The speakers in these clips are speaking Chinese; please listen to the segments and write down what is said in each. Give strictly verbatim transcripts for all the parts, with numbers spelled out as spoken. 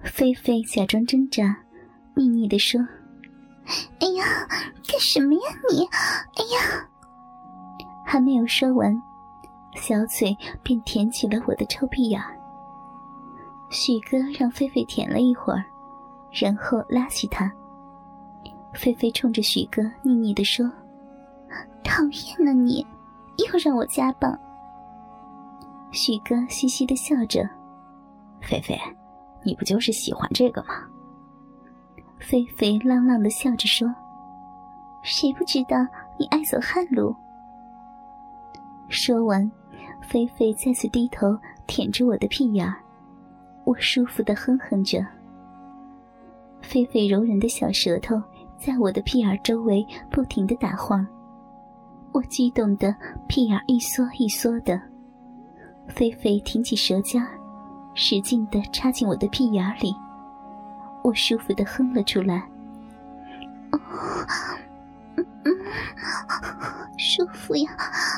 菲菲假装挣扎，腻腻地说： 哎呀，干什么呀你？哎呀！ 还没有说完，小嘴便舔起了我的臭屁眼。许哥让菲菲舔了一会儿，然后拉起她。菲菲冲着许哥腻腻地说：讨厌呢你，又让我家暴。许哥嘻嘻地笑着： 菲菲，你不就是喜欢这个吗？ 菲菲浪浪地笑着说：谁不知道你爱走旱路。说完，菲菲再次低头舔着我的屁眼儿，我舒服地哼哼着。菲菲柔韧的小舌头在我的屁眼周围不停地打晃，我激动的屁眼一缩一缩的。菲菲挺起舌尖，使劲地插进我的屁眼里，我舒服地哼了出来。 哦，嗯嗯，舒服呀。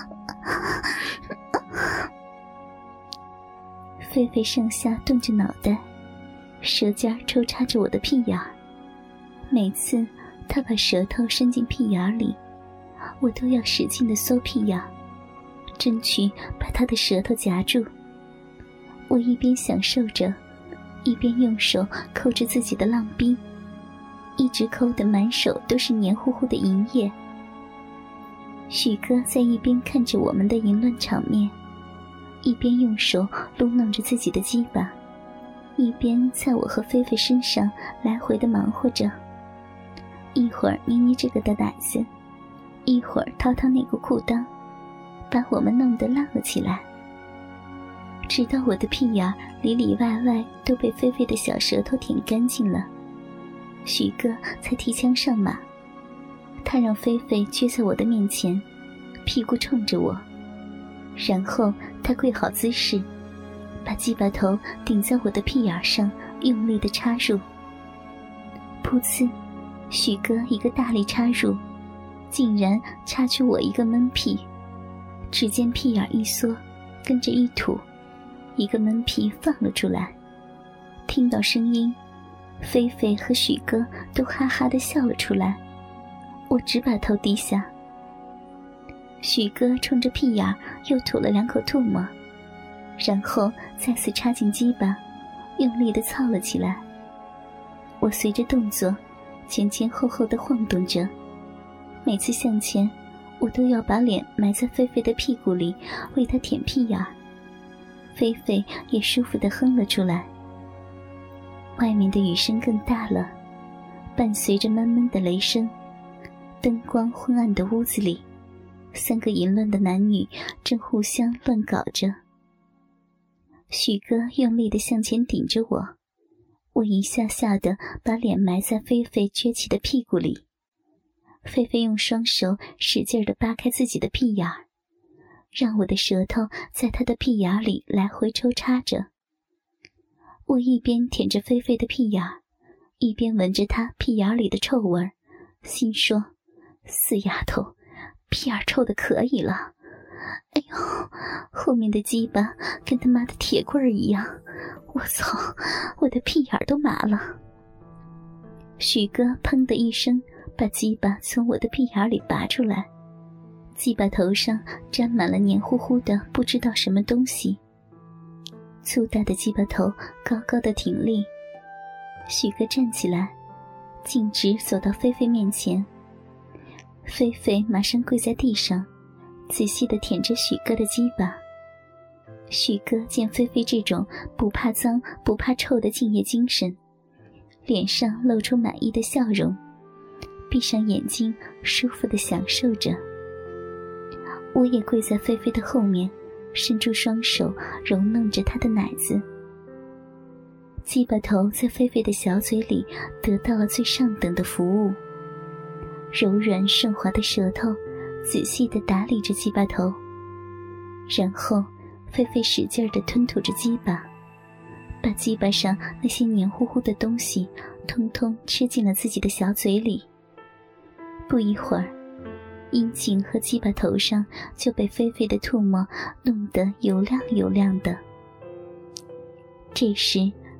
菲菲上下动着脑袋，舌尖抽插着我的屁眼。每次她把舌头伸进屁眼里，我都要使劲地缩屁眼，争取把她的舌头夹住。我一边享受着，一边用手抠着自己的浪逼，一直抠得满手都是黏糊糊的银液。许哥在一边看着我们的淫乱场面，一边用手撸弄着自己的鸡巴，一边在我和菲菲身上来回的忙活着，一会儿捏捏这个的奶子，一会儿掏掏那个裤裆，把我们弄得浪了起来。直到我的屁眼里里外外都被菲菲的小舌头舔干净了，许哥才提枪上马。他让菲菲撅在我的面前，屁股冲着我，然后他跪好姿势，把鸡巴头顶在我的屁眼上，用力地插入。噗呲，许哥一个大力插入，竟然插去我一个闷屁，只见屁眼一缩，跟着一吐，一个闷屁放了出来。听到声音，菲菲和许哥都哈哈地笑了出来。我只把头低下。许哥冲着屁眼又吐了两口唾沫，然后再次插进鸡巴，用力地操了起来。我随着动作前前后后地晃动着，每次向前我都要把脸埋在菲菲的屁股里，为她舔屁眼。菲菲也舒服地哼了出来。外面的雨声更大了，伴随着闷闷的雷声，灯光昏暗的屋子里，三个淫乱的男女正互相乱搞着。许哥用力地向前顶着我，我一下下地把脸埋在菲菲撅起的屁股里。菲菲用双手使劲地扒开自己的屁眼，让我的舌头在她的屁眼里来回抽插着。我一边舔着菲菲的屁眼，一边闻着她屁眼里的臭味，心说：死丫头，屁眼臭得可以了。哎呦，后面的鸡巴跟他妈的铁棍儿一样，我操，我的屁眼都麻了。许哥砰的一声把鸡巴从我的屁眼里拔出来，鸡巴头上沾满了黏糊糊的不知道什么东西。粗大的鸡巴头高高的挺立，许哥站起来，径直走到菲菲面前。菲菲马上跪在地上，仔细地舔着许哥的鸡巴。许哥见菲菲这种不怕脏不怕臭的敬业精神，脸上露出满意的笑容，闭上眼睛舒服地享受着。我也跪在菲菲的后面，伸出双手揉弄着她的奶子。鸡巴头在菲菲的小嘴里得到了最上等的服务，柔软顺滑的舌头仔细地打理着鸡巴头，然后菲菲使劲地吞吐着鸡巴，把鸡巴上那些黏糊糊的东西通通吃进了自己的小嘴里。不一会儿，阴茎和鸡巴头上就被菲菲的唾沫弄得油亮油亮的。这时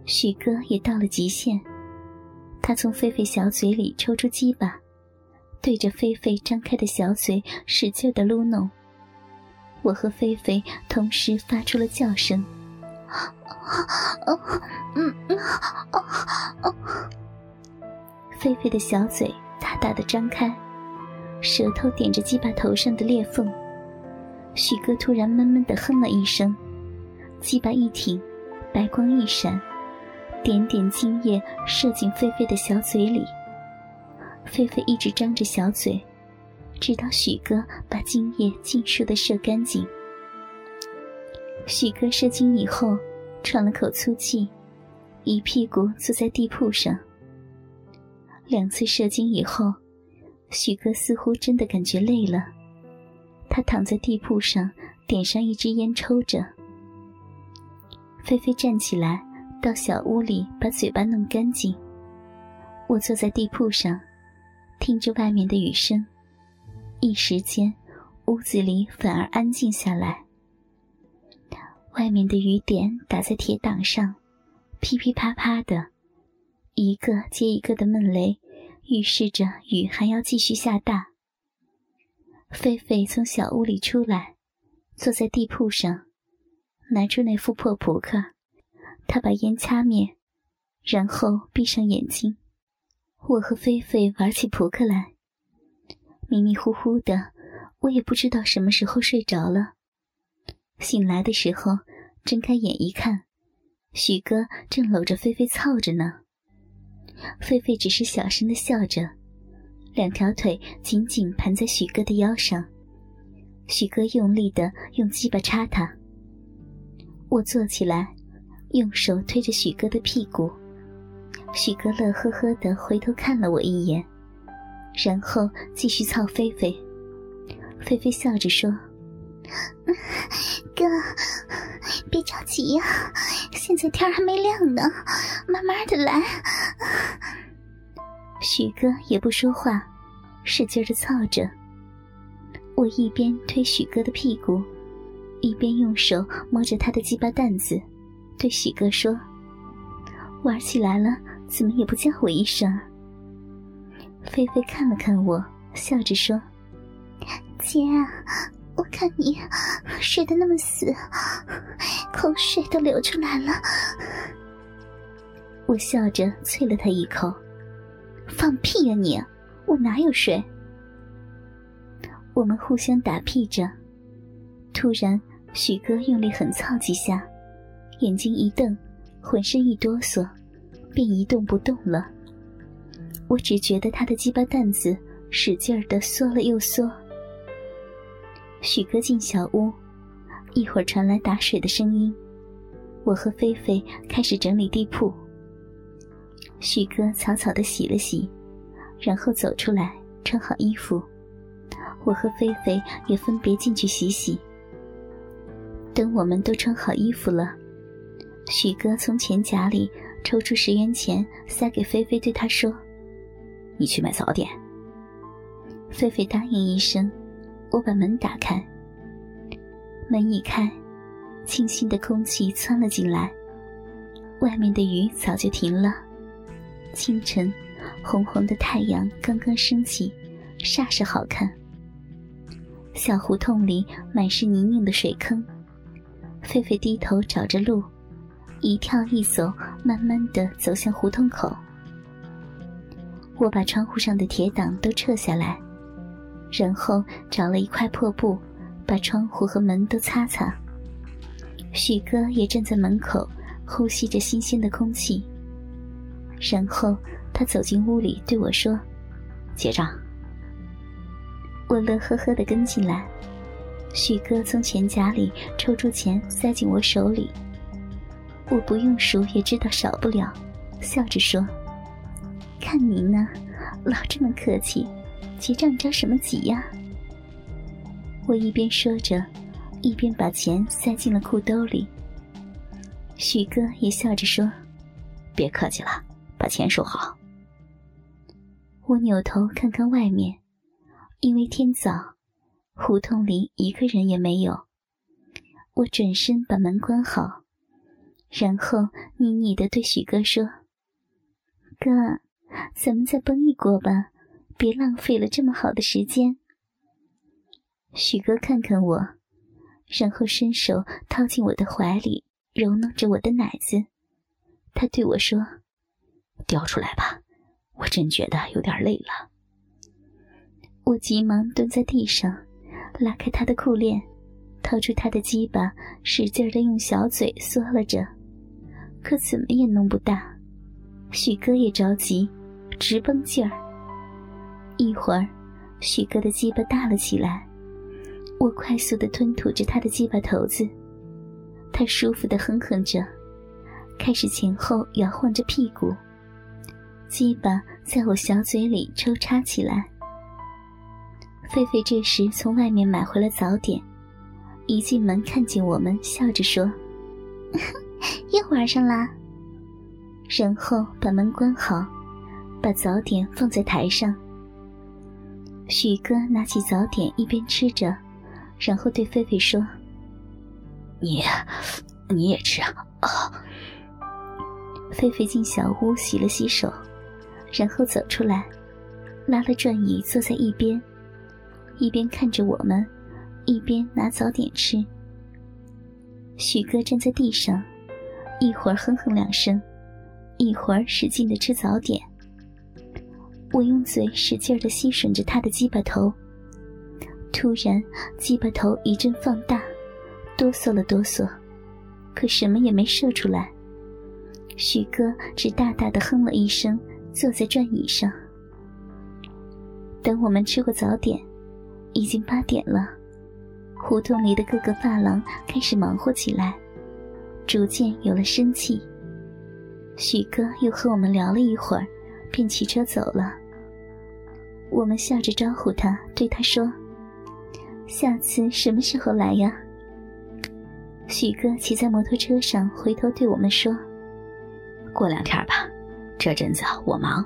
许哥也到了极限，他从菲菲小嘴里抽出鸡巴，对着菲菲张开的小嘴使劲地撸弄。我和菲菲同时发出了叫声。菲菲的小嘴大大的张开，舌头点着鸡巴头上的裂缝。许哥突然闷闷地哼了一声，鸡巴一挺，白光一闪，点点精液射进菲菲的小嘴里。菲菲一直张着小嘴，直到许哥把精液尽数地射干净。许哥射精以后喘了口粗气，一屁股坐在地铺上。两次射精以后，许哥似乎真的感觉累了，他躺在地铺上，点上一支烟抽着。菲菲站起来到小屋里把嘴巴弄干净。我坐在地铺上，听着外面的雨声，一时间屋子里反而安静下来。外面的雨点打在铁档上，噼噼啪啪的，一个接一个的闷雷，预示着雨还要继续下大。菲菲从小屋里出来，坐在地铺上，拿出那副破扑克，她把烟掐灭，然后闭上眼睛。我和菲菲玩起扑克来，迷迷糊糊的，我也不知道什么时候睡着了。醒来的时候，睁开眼一看，许哥正搂着菲菲操着呢。菲菲只是小声地笑着，两条腿紧紧盘在许哥的腰上。许哥用力地用鸡巴插她。我坐起来，用手推着许哥的屁股。许哥乐呵呵地回头看了我一眼，然后继续操菲菲。菲菲笑着说： 哥，别着急呀，现在天还没亮呢，慢慢的来。 许哥也不说话，使劲地操着。我一边推许哥的屁股，一边用手摸着他的鸡巴蛋子，对许哥说：玩起来了，怎么也不叫我一声？菲菲看了看我，笑着说： 姐，我看你睡得那么死，口水都流出来了。 我笑着啐了他一口：放屁呀你，我哪有睡？我们互相打屁着。突然许哥用力狠操几下，眼睛一瞪，浑身一哆嗦，便一动不动了。我只觉得他的鸡巴蛋子使劲地缩了又缩。许哥进小屋，一会儿传来打水的声音，我和菲菲开始整理地铺。许哥草草地洗了洗，然后走出来穿好衣服，我和菲菲也分别进去洗洗。等我们都穿好衣服了，许哥从钱夹里抽出十元钱塞给菲菲，对她说：你去买早点。菲菲答应一声，我把门打开。门一开，清新的空气窜了进来，外面的雨早就停了。清晨，红红的太阳刚刚升起，煞是好看。小胡同里满是泥泞的水坑，菲菲低头找着路，一跳一走，慢慢地走向胡同口。我把窗户上的铁档都撤下来，然后找了一块破布，把窗户和门都擦擦。许哥也站在门口，呼吸着新鲜的空气。然后他走进屋里对我说：结账。我乐呵呵地跟进来，许哥从钱夹里抽出钱塞进我手里。我不用数也知道少不了，笑着说：看你呢，老这么客气，结账着什么急呀？我一边说着，一边把钱塞进了裤兜里。许哥也笑着说：别客气了，把钱收好。我扭头看看外面，因为天早，胡同里一个人也没有。我转身把门关好， 然后腻腻地对许哥说：“哥，咱们再蹦一锅吧，别浪费了这么好的时间。”许哥看看我，然后伸手掏进我的怀里，揉弄着我的奶子。他对我说：“ 掉出来吧，我真觉得有点累了。” 我急忙蹲在地上，拉开他的裤链，掏出他的鸡巴，使劲地用小嘴嗦了着，可怎么也弄不大。许哥也着急，直绷劲儿。一会儿，许哥的鸡巴大了起来，我快速地吞吐着他的鸡巴头子，他舒服地哼哼着，开始前后摇晃着屁股，鸡巴在我小嘴里抽插起来。狒狒这时从外面买回了早点，一进门看见我们，笑着说：“ 又玩上啦。” 然后把门关好，把早点放在台上。许哥拿起早点一边吃着，然后对狒狒说：“ 你你也吃啊？” 狒狒进小屋洗了洗手，然后走出来，拉了转椅坐在一边，一边看着我们，一边拿早点吃。许哥站在地上，一会儿哼哼两声，一会儿使劲地吃早点。我用嘴使劲地吸吮着他的鸡巴头，突然鸡巴头一阵放大，哆嗦了哆嗦，可什么也没射出来。许哥只大大地哼了一声，坐在转椅上。等我们吃过早点，已经八点了，胡同里的各个发廊开始忙活起来，逐渐有了生气。许哥又和我们聊了一会儿，便骑车走了。我们笑着招呼他，对他说：“下次什么时候来呀？”许哥骑在摩托车上，回头对我们说：“ 过两天吧，这阵子我忙。”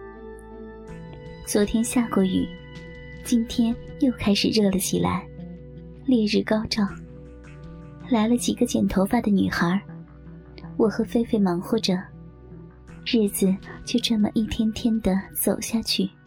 昨天下过雨，今天又开始热了起来，烈日高照。来了几个剪头发的女孩，我和菲菲忙活着，日子就这么一天天的走下去。